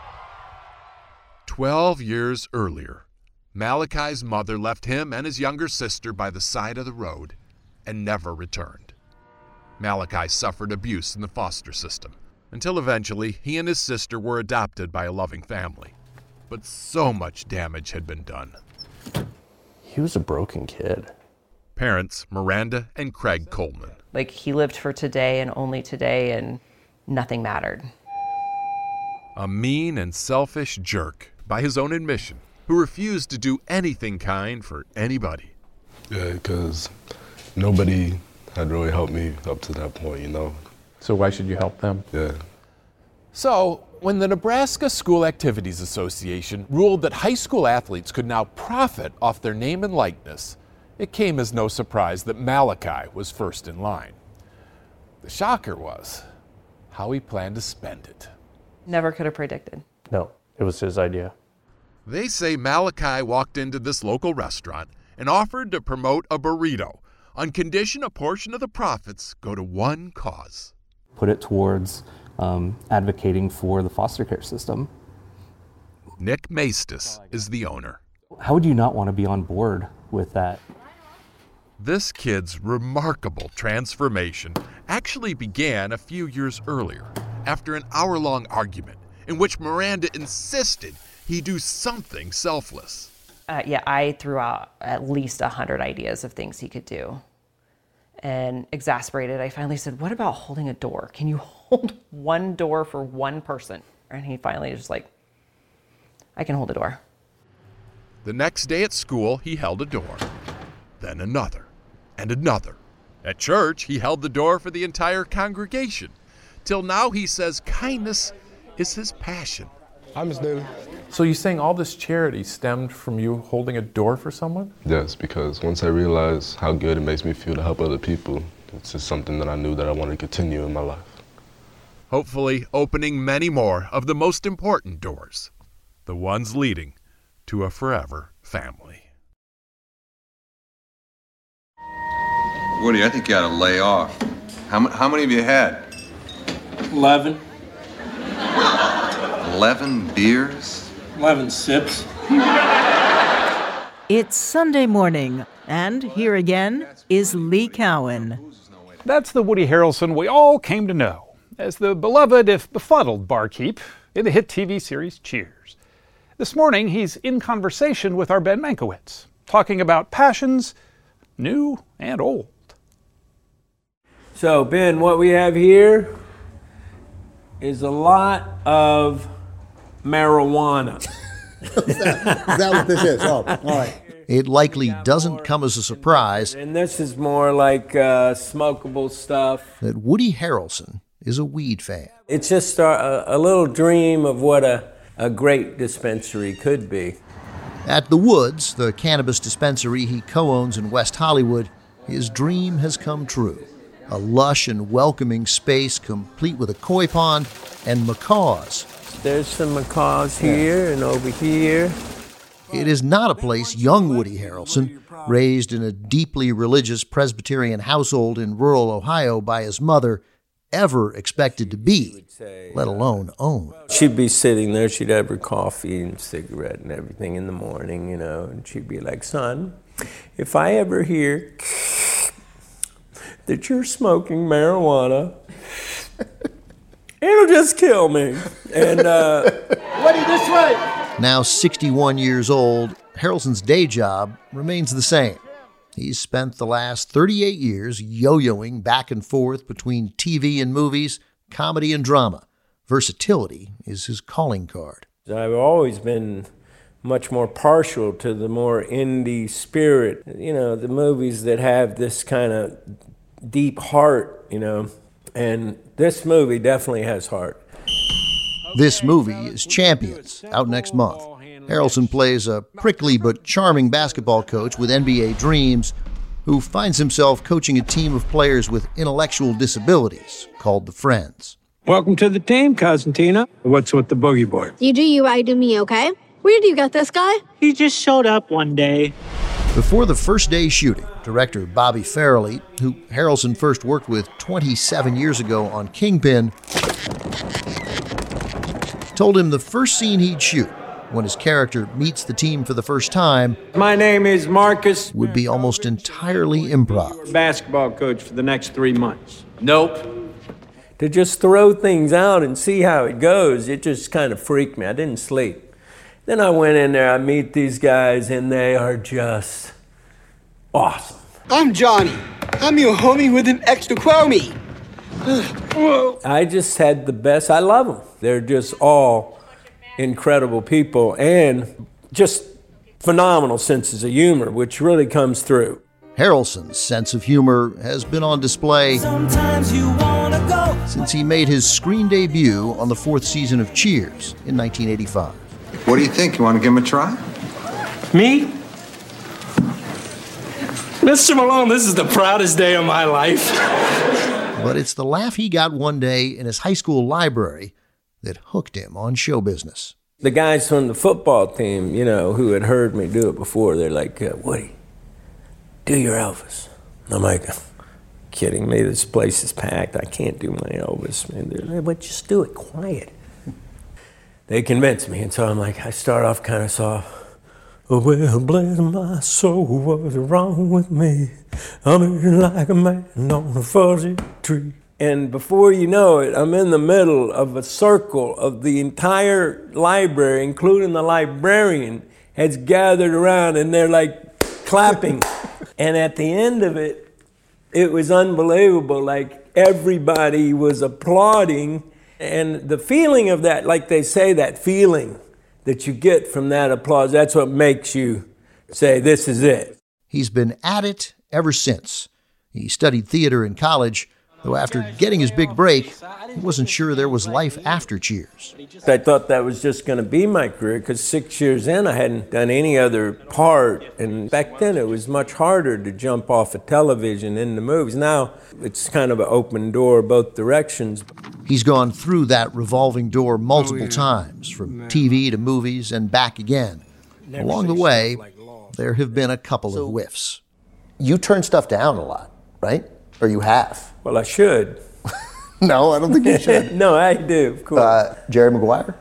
12 years earlier, Malachi's mother left him and his younger sister by the side of the road and never returned. Malachi suffered abuse in the foster system until eventually he and his sister were adopted by a loving family. But so much damage had been done. He was a broken kid. Parents Miranda and Craig Coleman. Like, he lived for today and only today, and nothing mattered. A mean and selfish jerk, by his own admission, who refused to do anything kind for anybody. Yeah, because nobody had really helped me up to that point, you know. So why should you help them? Yeah. So, when the Nebraska School Activities Association ruled that high school athletes could now profit off their name and likeness, it came as no surprise that Malachi was first in line. The shocker was how he planned to spend it. Never could have predicted. No, it was his idea. They say Malachi walked into this local restaurant and offered to promote a burrito on condition a portion of the profits go to one cause. Put it towards advocating for the foster care system. Nick Maestas is the owner. How would you not want to be on board with that? This kid's remarkable transformation actually began a few years earlier, after an hour-long argument in which Miranda insisted he do something selfless. Yeah, I threw out at least 100 ideas of things he could do. And exasperated, I finally said, what about holding a door? Can you hold one door for one person? And he finally was like, I can hold a door. The next day at school, he held a door, then another, and another. At church, he held the door for the entire congregation. Till now, he says kindness is his passion. Hi, Miss Daly. So you're saying all this charity stemmed from you holding a door for someone? Yes, because once I realized how good it makes me feel to help other people, it's just something that I knew that I wanted to continue in my life. Hopefully opening many more of the most important doors, the ones leading to a forever family. Woody, I think you ought to lay off. How many have you had? 11. 11 beers? 11 sips. It's Sunday morning, and here again is Lee Cowan. That's the Woody Harrelson we all came to know as the beloved, if befuddled, barkeep in the hit TV series Cheers. This morning, he's in conversation with our Ben Mankiewicz, talking about passions, new and old. So, Ben, what we have here is a lot of marijuana. Is that what this is? Oh, all right. It likely doesn't come as a surprise. And this is more like smokable stuff. That Woody Harrelson is a weed fan. It's just a little dream of what a great dispensary could be. At The Woods, the cannabis dispensary he co-owns in West Hollywood, his dream has come true. A lush and welcoming space complete with a koi pond and macaws. There's some macaws here and over here. It is not a place young Woody Harrelson, raised in a deeply religious Presbyterian household in rural Ohio by his mother, ever expected to be, let alone own. She'd be sitting there, she'd have her coffee and cigarette and everything in the morning, you know, and she'd be like, son, if I ever hear that you're smoking marijuana, it'll just kill me. And Woody, this way. Now 61 years old, Harrelson's day job remains the same. He's spent the last 38 years yo-yoing back and forth between TV and movies, comedy and drama. Versatility is his calling card. I've always been much more partial to the more indie spirit. You know, the movies that have this kind of deep heart, you know, and this movie definitely has heart. This movie is Champions, out next month. Harrelson plays a prickly but charming basketball coach with NBA dreams who finds himself coaching a team of players with intellectual disabilities called the Friends. Welcome to the team, Cousin Tina. What's with the boogie board? You do you, I do me, okay? Where do you get this guy? He just showed up one day. Before the first day shooting, director Bobby Farrelly, who Harrelson first worked with 27 years ago on Kingpin, told him the first scene he'd shoot, when his character meets the team for the first time, my name is Marcus, would be almost entirely improv. Basketball coach for the next 3 months. Nope. To just throw things out and see how it goes, it just kind of freaked me. I didn't sleep. Then I went in there, I meet these guys, and they are just awesome. I'm Johnny. I'm your homie with an extra chromie. I just had the best. I love them. They're just all incredible people and just phenomenal senses of humor, which really comes through. Harrelson's sense of humor has been on display since he made his screen debut on the 4th season of Cheers in 1985. What do you think? You want to give him a try? Me? Mr. Malone, this is the proudest day of my life. But it's the laugh he got one day in his high school library that hooked him on show business. The guys from the football team, you know, who had heard me do it before, they're like, Woody, do your Elvis. I'm like, kidding me? This place is packed. I can't do my Elvis. And they're like, but just do it quiet. They convinced me, and so I'm like, I start off kind of soft. Well, bless my soul, what's wrong with me? I'm here like a man on a fuzzy tree. And before you know it, I'm in the middle of a circle of the entire library, including the librarian, has gathered around, and they're like clapping. And at the end of it, it was unbelievable. Like everybody was applauding. And the feeling of that, like they say, that feeling that you get from that applause, that's what makes you say, this is it. He's been at it ever since. He studied theater in college, though after getting his big break, he wasn't sure there was life after Cheers. I thought that was just going to be my career, because 6 years in, I hadn't done any other part. And back then, it was much harder to jump off of television into movies. Now, it's kind of an open door both directions. He's gone through that revolving door multiple times, from TV to movies and back again. Along the way, there have been a couple of whiffs. You turn stuff down a lot, right? Or you have? Well, I should. No, I don't think you should. No, I do, of course. Jerry Maguire?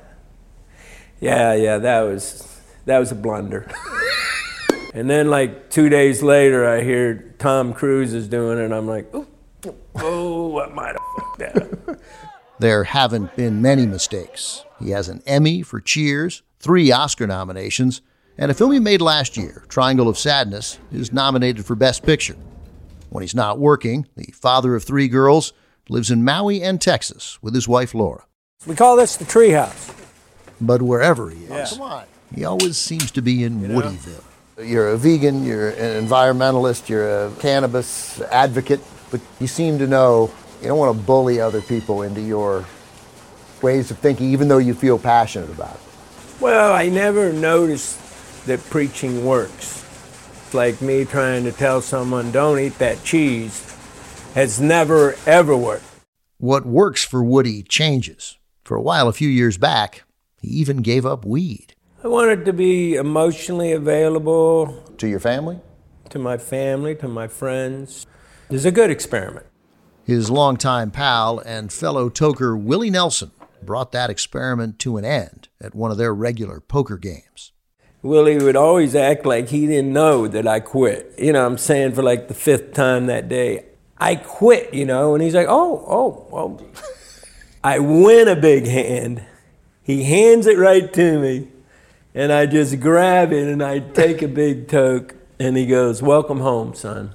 Yeah, that was a blunder. And then like 2 days later, I hear Tom Cruise is doing it, and I'm like, oh, I might have fucked that up. There haven't been many mistakes. He has an Emmy for Cheers, 3 Oscar nominations, and a film he made last year, Triangle of Sadness, is nominated for Best Picture. When he's not working, the father of 3 girls lives in Maui and Texas with his wife, Laura. We call this the treehouse. But wherever he is, he always seems to be in Woodyville. You're a vegan, you're an environmentalist, you're a cannabis advocate, but you seem to know you don't want to bully other people into your ways of thinking, even though you feel passionate about it. Well, I never noticed that preaching works. Like me trying to tell someone, don't eat that cheese, has never, ever worked. What works for Woody changes. For a while, a few years back, he even gave up weed. I wanted to be emotionally available. To your family? To my family, to my friends. It was a good experiment. His longtime pal and fellow toker Willie Nelson brought that experiment to an end at one of their regular poker games. Willie would always act like he didn't know that I quit. You know, I'm saying for like the 5th time that day, I quit, you know, and he's like, oh. I win a big hand. He hands it right to me, and I just grab it and I take a big toke, and he goes, welcome home, son.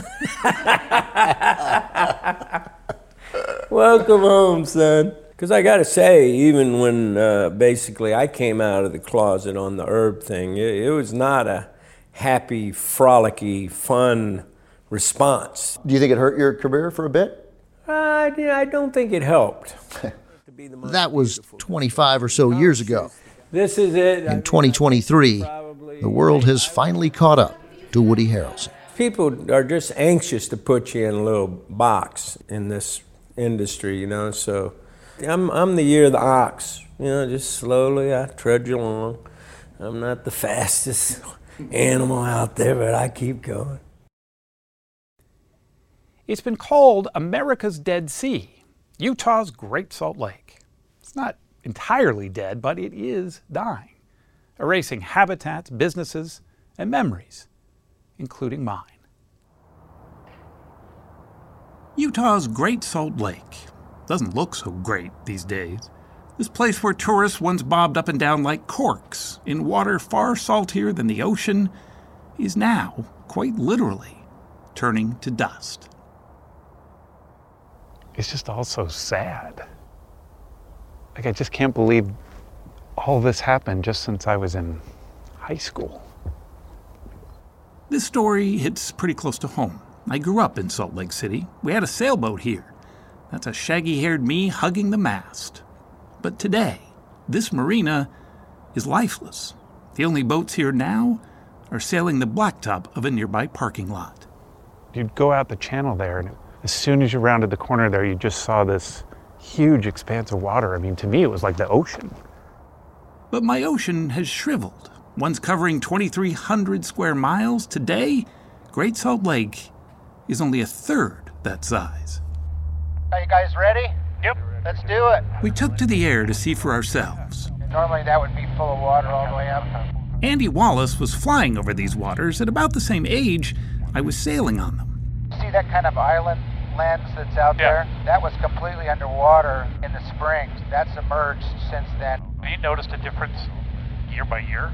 Welcome home, son. Because I got to say, even when basically I came out of the closet on the herb thing, it was not a happy, frolicky, fun response. Do you think it hurt your career for a bit? I don't think it helped. That was 25 or so years ago. This is it. In 2023, the world has finally caught up to Woody Harrelson. People are just anxious to put you in a little box in this industry, you know, so I'm the year of the ox, you know, just slowly I trudge along. I'm not the fastest animal out there, but I keep going. It's been called America's Dead Sea, Utah's Great Salt Lake. It's not entirely dead, but it is dying, erasing habitats, businesses, and memories, including mine. Utah's Great Salt Lake doesn't look so great these days. This place where tourists once bobbed up and down like corks in water far saltier than the ocean is now, quite literally, turning to dust. It's just all so sad. Like, I just can't believe all this happened just since I was in high school. This story hits pretty close to home. I grew up in Salt Lake City. We had a sailboat here. That's a shaggy-haired me hugging the mast. But today, this marina is lifeless. The only boats here now are sailing the blacktop of a nearby parking lot. You'd go out the channel there, and as soon as you rounded the corner there, you just saw this huge expanse of water. I mean, to me, it was like the ocean. But my ocean has shriveled. Once covering 2,300 square miles, today, Great Salt Lake is only a third that size. Are you guys ready? Yep. Let's do it. We took to the air to see for ourselves. Normally that would be full of water all the way up. Andy Wallace was flying over these waters at about the same age I was sailing on them. See that kind of island lens that's out there, that was completely underwater in the springs. That's emerged since then. Have you noticed a difference year by year?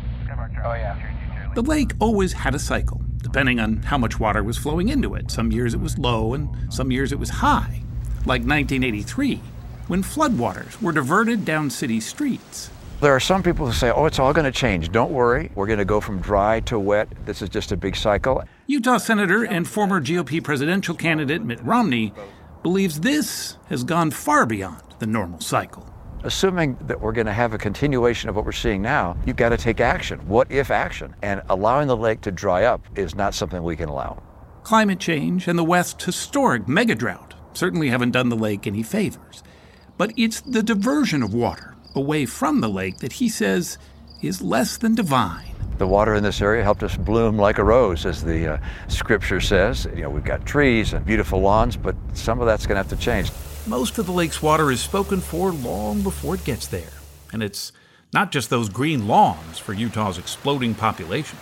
Oh, yeah. The lake always had a cycle, depending on how much water was flowing into it. Some years it was low and some years it was high, like 1983, when floodwaters were diverted down city streets. There are some people who say, oh, it's all going to change. Don't worry. We're going to go from dry to wet. This is just a big cycle. Utah Senator and former GOP presidential candidate Mitt Romney believes this has gone far beyond the normal cycle. Assuming that we're going to have a continuation of what we're seeing now, you've got to take action. What if action? And allowing the lake to dry up is not something we can allow. Climate change and the West's historic mega-drought certainly haven't done the lake any favors. But it's the diversion of water away from the lake that he says is less than divine. The water in this area helped us bloom like a rose, as the scripture says. You know, we've got trees and beautiful lawns, but some of that's going to have to change. Most of the lake's water is spoken for long before it gets there. And it's not just those green lawns for Utah's exploding population.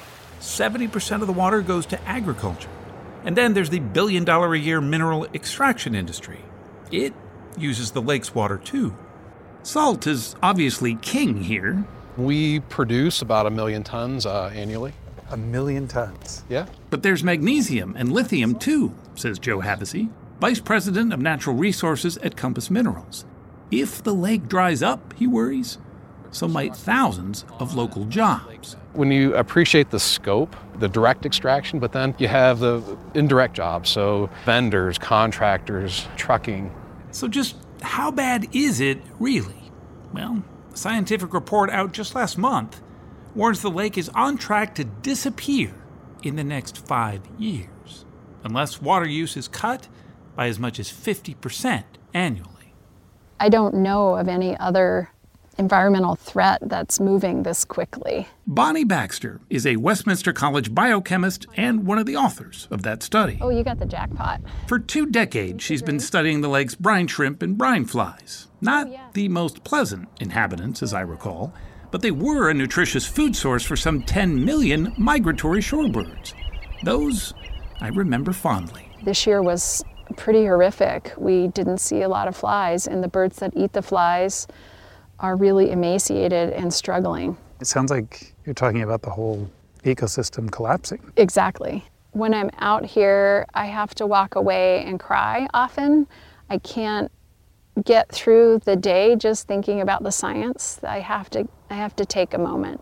70% of the water goes to agriculture. And then there's the billion-dollar-a-year mineral extraction industry. It uses the lake's water too. Salt is obviously king here. We produce about 1 million tons annually. 1 million tons? Yeah. But there's magnesium and lithium too, says Joe Havasey, Vice President of Natural Resources at Compass Minerals. If the lake dries up, he worries, so might thousands of local jobs. When you appreciate the scope, the direct extraction, but then you have the indirect jobs, so vendors, contractors, trucking. So just how bad is it really? Well, a scientific report out just last month warns the lake is on track to disappear in the next 5 years, unless water use is cut by as much as 50% annually. I don't know of any other environmental threat that's moving this quickly. Bonnie Baxter is a Westminster College biochemist and one of the authors of that study. Oh, you got the jackpot. For 2 decades, she's been studying the lake's brine shrimp and brine flies. Not the most pleasant inhabitants, as I recall, but they were a nutritious food source for some 10 million migratory shorebirds. Those I remember fondly. This year was pretty horrific. We didn't see a lot of flies, and the birds that eat the flies are really emaciated and struggling. It sounds like you're talking about the whole ecosystem collapsing. Exactly. When I'm out here, I have to walk away and cry often. I can't get through the day just thinking about the science. I have to take a moment.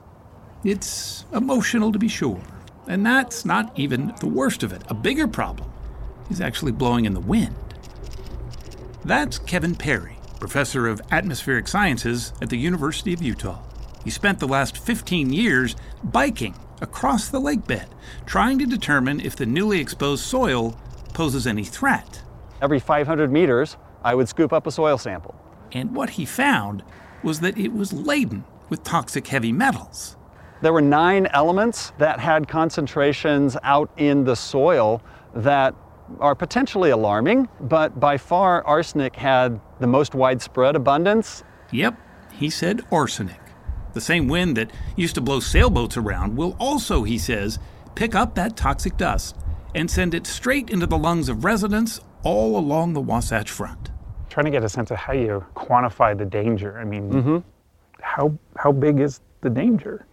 It's emotional, to be sure. And that's not even the worst of it. A bigger problem is actually blowing in the wind. That's Kevin Perry, professor of atmospheric sciences at the University of Utah. He spent the last 15 years biking across the lake bed, trying to determine if the newly exposed soil poses any threat. Every 500 meters, I would scoop up a soil sample. And what he found was that it was laden with toxic heavy metals. There were 9 elements that had concentrations out in the soil that are potentially alarming, but by far arsenic had the most widespread abundance. Yep, he said arsenic. The same wind that used to blow sailboats around will also, he says, pick up that toxic dust and send it straight into the lungs of residents all along the Wasatch Front. Trying to get a sense of how you quantify the danger. I mean, how big is the danger?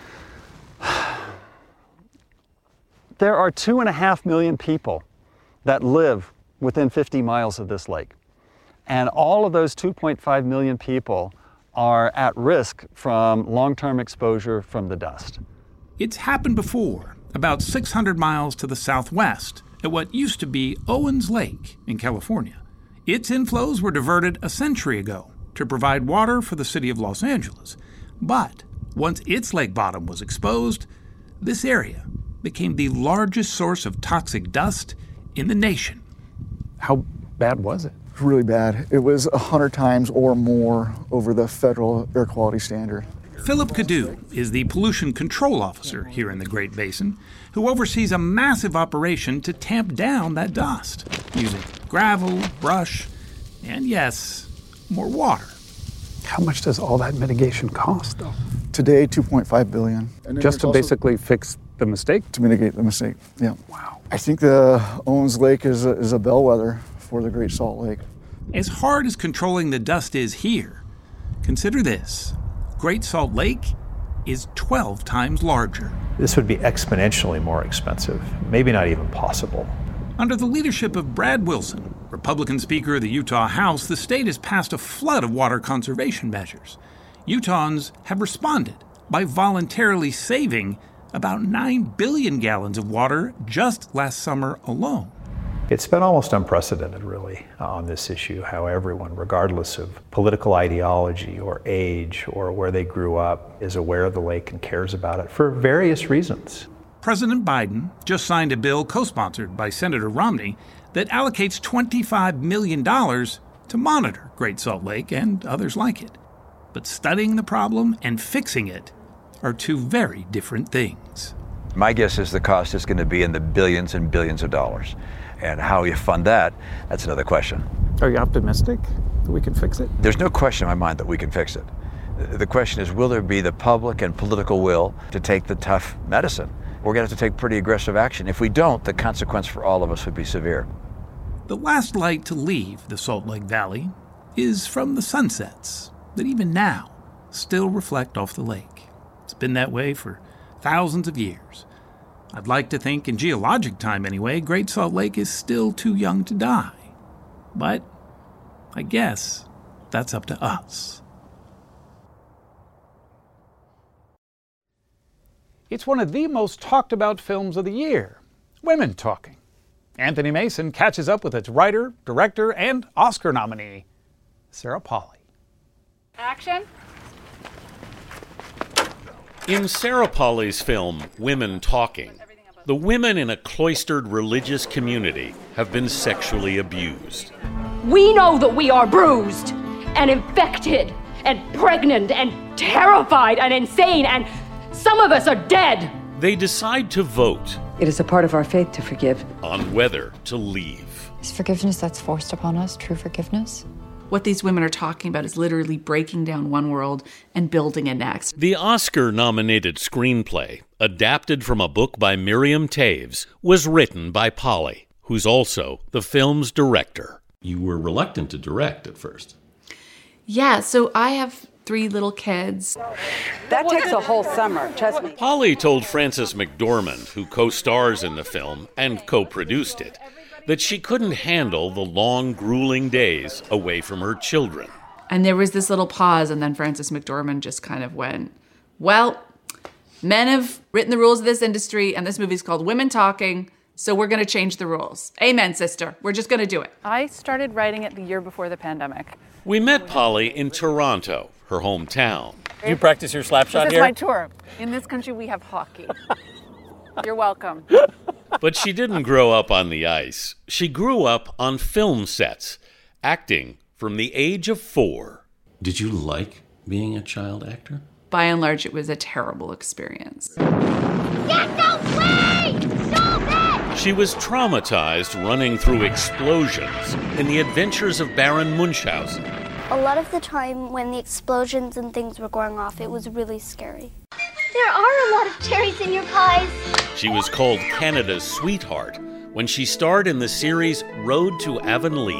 There are 2.5 million people that live within 50 miles of this lake. And all of those 2.5 million people are at risk from long-term exposure from the dust. It's happened before, about 600 miles to the southwest, at what used to be Owens Lake in California. Its inflows were diverted a century ago to provide water for the city of Los Angeles. But once its lake bottom was exposed, this area became the largest source of toxic dust in the nation. How bad was it? Really bad. It was 100 times or more over the federal air quality standard. Philip Cadu is the pollution control officer here in the Great Basin, who oversees a massive operation to tamp down that dust, using gravel, brush, and yes, more water. How much does all that mitigation cost, though? Today, $2.5 billion. Just to basically fix the mistake? To mitigate the mistake, yeah. Wow. I think the Owens Lake is a bellwether for the Great Salt Lake. As hard as controlling the dust is here, consider this. Great Salt Lake is 12 times larger. This would be exponentially more expensive, maybe not even possible. Under the leadership of Brad Wilson, Republican Speaker of the Utah House, the state has passed a flood of water conservation measures. Utahns have responded by voluntarily saving about 9 billion gallons of water just last summer alone. It's been almost unprecedented, really, on this issue, how everyone, regardless of political ideology or age or where they grew up, is aware of the lake and cares about it for various reasons. President Biden just signed a bill co-sponsored by Senator Romney that allocates $25 million to monitor Great Salt Lake and others like it. But studying the problem and fixing it are two very different things. My guess is the cost is going to be in the billions and billions of dollars. And how you fund that, that's another question. Are you optimistic that we can fix it? There's no question in my mind that we can fix it. The question is, will there be the public and political will to take the tough medicine? We're going to have to take pretty aggressive action. If we don't, the consequence for all of us would be severe. The last light to leave the Salt Lake Valley is from the sunsets that even now still reflect off the lake. It's been that way for thousands of years. I'd like to think, in geologic time anyway, Great Salt Lake is still too young to die. But I guess that's up to us. It's one of the most talked about films of the year, Women Talking. Anthony Mason catches up with its writer, director, and Oscar nominee, Sarah Polley. Action. In Sarah Polley's film, Women Talking, the women in a cloistered religious community have been sexually abused. We know that we are bruised and infected and pregnant and terrified and insane, and some of us are dead. They decide to vote. It is a part of our faith to forgive. On whether to leave. Is forgiveness that's forced upon us true forgiveness? What these women are talking about is literally breaking down one world and building a next. The Oscar-nominated screenplay, adapted from a book by Miriam Toews, was written by Polley, who's also the film's director. You were reluctant to direct at first. Yeah, so I have 3 little kids. That takes a whole summer, trust me. Polley told Frances McDormand, who co-stars in the film and co-produced it, that she couldn't handle the long, grueling days away from her children. And there was this little pause, and then Frances McDormand just kind of went, well, men have written the rules of this industry, and this movie's called Women Talking, so we're going to change the rules. Amen, sister. We're just going to do it. I started writing it the year before the pandemic. We met Polley in Toronto, her hometown. You practice your slap shot here? This is my tour. In this country, we have hockey. You're welcome. But she didn't grow up on the ice. She grew up on film sets, acting from the age of 4. Did you like being a child actor? By and large, it was a terrible experience. Get away! Stop it! She was traumatized running through explosions in The Adventures of Baron Munchausen. A lot of the time when the explosions and things were going off, it was really scary. There are a lot of cherries in your pies. She was called Canada's sweetheart when she starred in the series Road to Avonlea.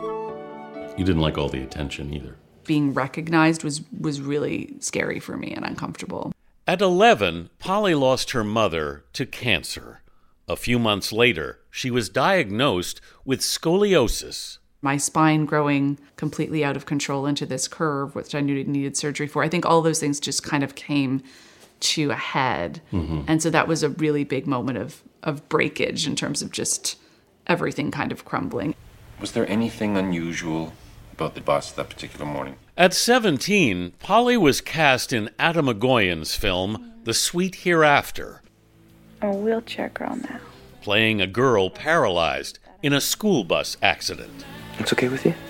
You didn't like all the attention either. Being recognized was really scary for me and uncomfortable. At 11, Polley lost her mother to cancer. A few months later, she was diagnosed with scoliosis. My spine growing completely out of control into this curve, which I knew it needed surgery for. I think all those things just kind of came to a head. Mm-hmm. And so that was a really big moment of breakage in terms of just everything kind of crumbling. Was there anything unusual about the bus that particular morning? At 17, Polley was cast in Atom Egoyan's film, The Sweet Hereafter. I'm a wheelchair girl now. Playing a girl paralyzed in a school bus accident. It's okay with you?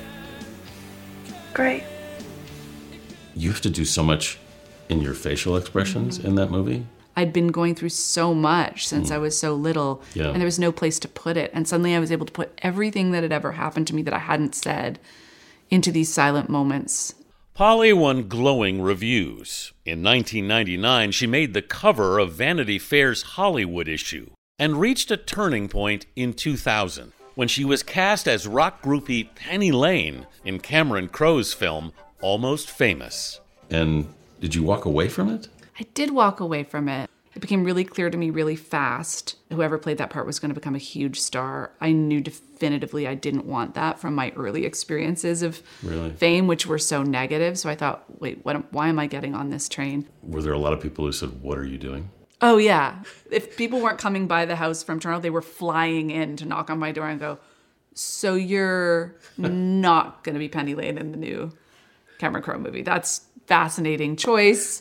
Great. You have to do so much in your facial expressions in that movie. I'd been going through so much since I was so little, and there was no place to put it. And suddenly I was able to put everything that had ever happened to me that I hadn't said into these silent moments. Polly won glowing reviews. In 1999, she made the cover of Vanity Fair's Hollywood issue and reached a turning point in 2000 when she was cast as rock groupie Penny Lane in Cameron Crowe's film Almost Famous. And did you walk away from it? I did walk away from it. It became really clear to me really fast whoever played that part was going to become a huge star. I knew definitively I didn't want that from my early experiences of fame, which were so negative. So I thought, wait, why am I getting on this train? Were there a lot of people who said, "What are you doing?" Oh, yeah. If people weren't coming by the house from Toronto, they were flying in to knock on my door and go, "So you're not going to be Penny Lane in the new Cameron Crowe movie? That's fascinating choice."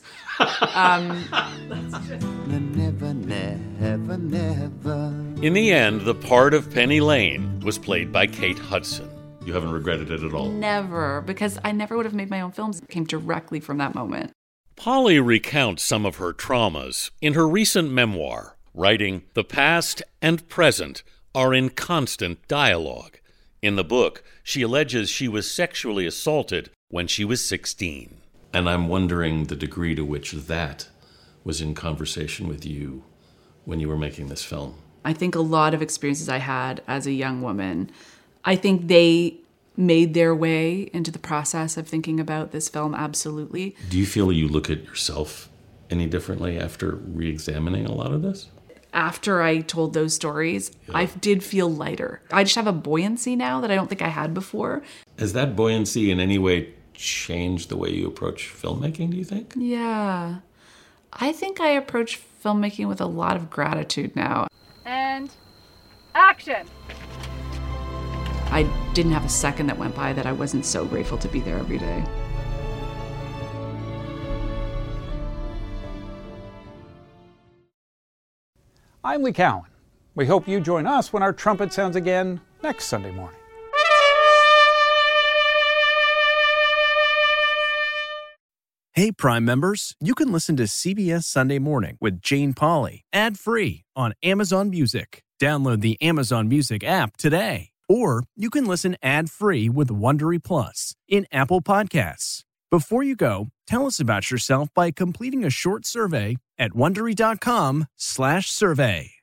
In the end, the part of Penny Lane was played by Kate Hudson. You haven't regretted it at all? Never, because I never would have made my own films. It came directly from that moment. Polly recounts some of her traumas in her recent memoir, writing, "The past and present are in constant dialogue." In the book, she alleges she was sexually assaulted when she was 16. And I'm wondering the degree to which that was in conversation with you when you were making this film. I think a lot of experiences I had as a young woman, I think they made their way into the process of thinking about this film, absolutely. Do you feel you look at yourself any differently after re-examining a lot of this? After I told those stories, I did feel lighter. I just have a buoyancy now that I don't think I had before. Has that buoyancy in any way changed the way you approach filmmaking, do you think? Yeah. I think I approach filmmaking with a lot of gratitude now. And action! I didn't have a second that went by that I wasn't so grateful to be there every day. I'm Lee Cowan. We hope you join us when our trumpet sounds again next Sunday morning. Hey, Prime members, you can listen to CBS Sunday Morning with Jane Pauley ad-free on Amazon Music. Download the Amazon Music app today. Or you can listen ad-free with Wondery Plus in Apple Podcasts. Before you go, tell us about yourself by completing a short survey at Wondery.com/survey.